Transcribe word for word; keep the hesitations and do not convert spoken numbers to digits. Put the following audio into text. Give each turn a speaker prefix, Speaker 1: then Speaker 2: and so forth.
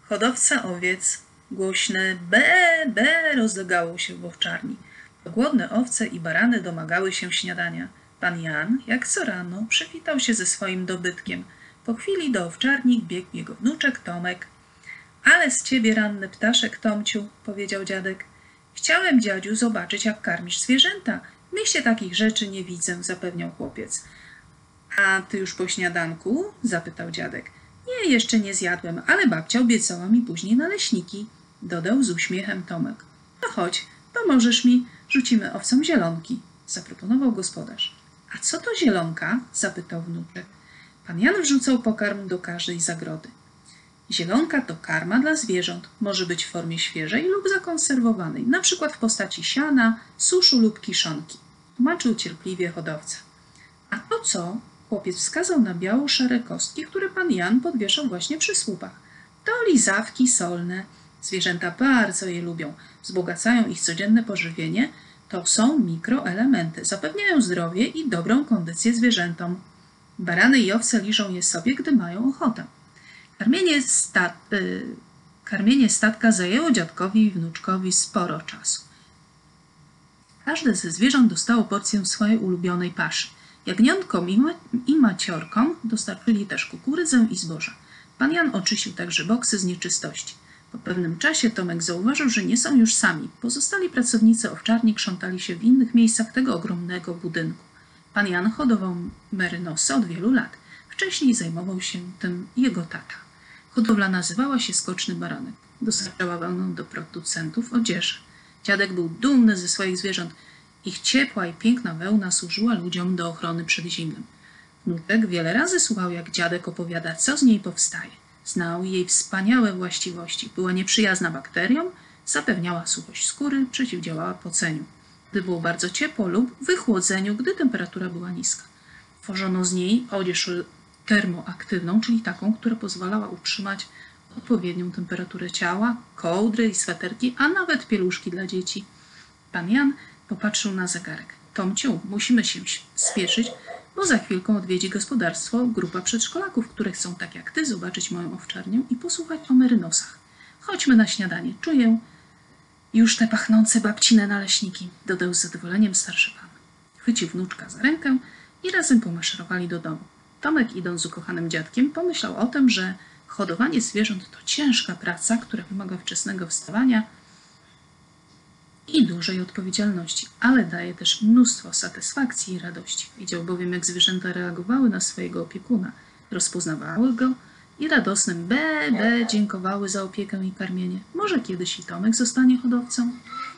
Speaker 1: Hodowca owiec. Głośne be, be rozlegało się w owczarni. Głodne owce i barany domagały się śniadania. Pan Jan, jak co rano, przywitał się ze swoim dobytkiem. Po chwili do owczarni biegł jego wnuczek Tomek. Ale z ciebie ranny ptaszek, Tomciu, powiedział dziadek. Chciałem, dziadziu, zobaczyć, jak karmisz zwierzęta. W mieście takich rzeczy nie widzę, zapewniał chłopiec. A ty już po śniadanku? Zapytał dziadek. Nie, jeszcze nie zjadłem, ale babcia obiecała mi później naleśniki, dodał z uśmiechem Tomek. No chodź, pomożesz mi, rzucimy owcom zielonki, zaproponował gospodarz. A co to zielonka? Zapytał wnuczek. Pan Jan wrzucał pokarm do każdej zagrody. Zielonka to karma dla zwierząt, może być w formie świeżej lub zakonserwowanej, na przykład w postaci siana, suszu lub kiszonki, tłumaczył cierpliwie hodowca. A to co? Chłopiec wskazał na biało-szare kostki, które pan Jan podwieszał właśnie przy słupach. To lizawki solne. Zwierzęta bardzo je lubią. Wzbogacają ich codzienne pożywienie. To są mikroelementy. Zapewniają zdrowie i dobrą kondycję zwierzętom. Barany i owce liżą je sobie, gdy mają ochotę. Karmienie, sta y karmienie statka zajęło dziadkowi i wnuczkowi sporo czasu. Każde ze zwierząt dostało porcję swojej ulubionej paszy. Jagniątkom i, ma i maciorkom dostarczyli też kukurydzę i zboża. Pan Jan oczyścił także boksy z nieczystości. Po pewnym czasie Tomek zauważył, że nie są już sami. Pozostali pracownicy owczarni krzątali się w innych miejscach tego ogromnego budynku. Pan Jan hodował merynosy od wielu lat. Wcześniej zajmował się tym jego tata. Hodowla nazywała się Skoczny Baranek. Dostarczała wełnę do producentów odzieży. Dziadek był dumny ze swoich zwierząt. Ich ciepła i piękna wełna służyła ludziom do ochrony przed zimnem. Wnuczek wiele razy słuchał, jak dziadek opowiada, co z niej powstaje. Znał jej wspaniałe właściwości. Była nieprzyjazna bakteriom, zapewniała suchość skóry, przeciwdziałała poceniu, gdy było bardzo ciepło, lub wychłodzeniu, gdy temperatura była niska. Tworzono z niej odzież termoaktywną, czyli taką, która pozwalała utrzymać odpowiednią temperaturę ciała, kołdry i sweterki, a nawet pieluszki dla dzieci. Pan Jan popatrzył na zegarek. Tomciu, musimy się spieszyć, bo za chwilkę odwiedzi gospodarstwo grupa przedszkolaków, które chcą tak jak ty zobaczyć moją owczarnię i posłuchać o merynosach. Chodźmy na śniadanie. Czuję już te pachnące babcine naleśniki, dodał z zadowoleniem starszy pan. Chwycił wnuczka za rękę i razem pomaszerowali do domu. Tomek, idąc z ukochanym dziadkiem, pomyślał o tym, że hodowanie zwierząt to ciężka praca, która wymaga wczesnego wstawania i dużej odpowiedzialności, ale daje też mnóstwo satysfakcji i radości. Widział bowiem, jak zwierzęta reagowały na swojego opiekuna, rozpoznawały go i radosnym be, be dziękowały za opiekę i karmienie. Może kiedyś i Tomek zostanie hodowcą?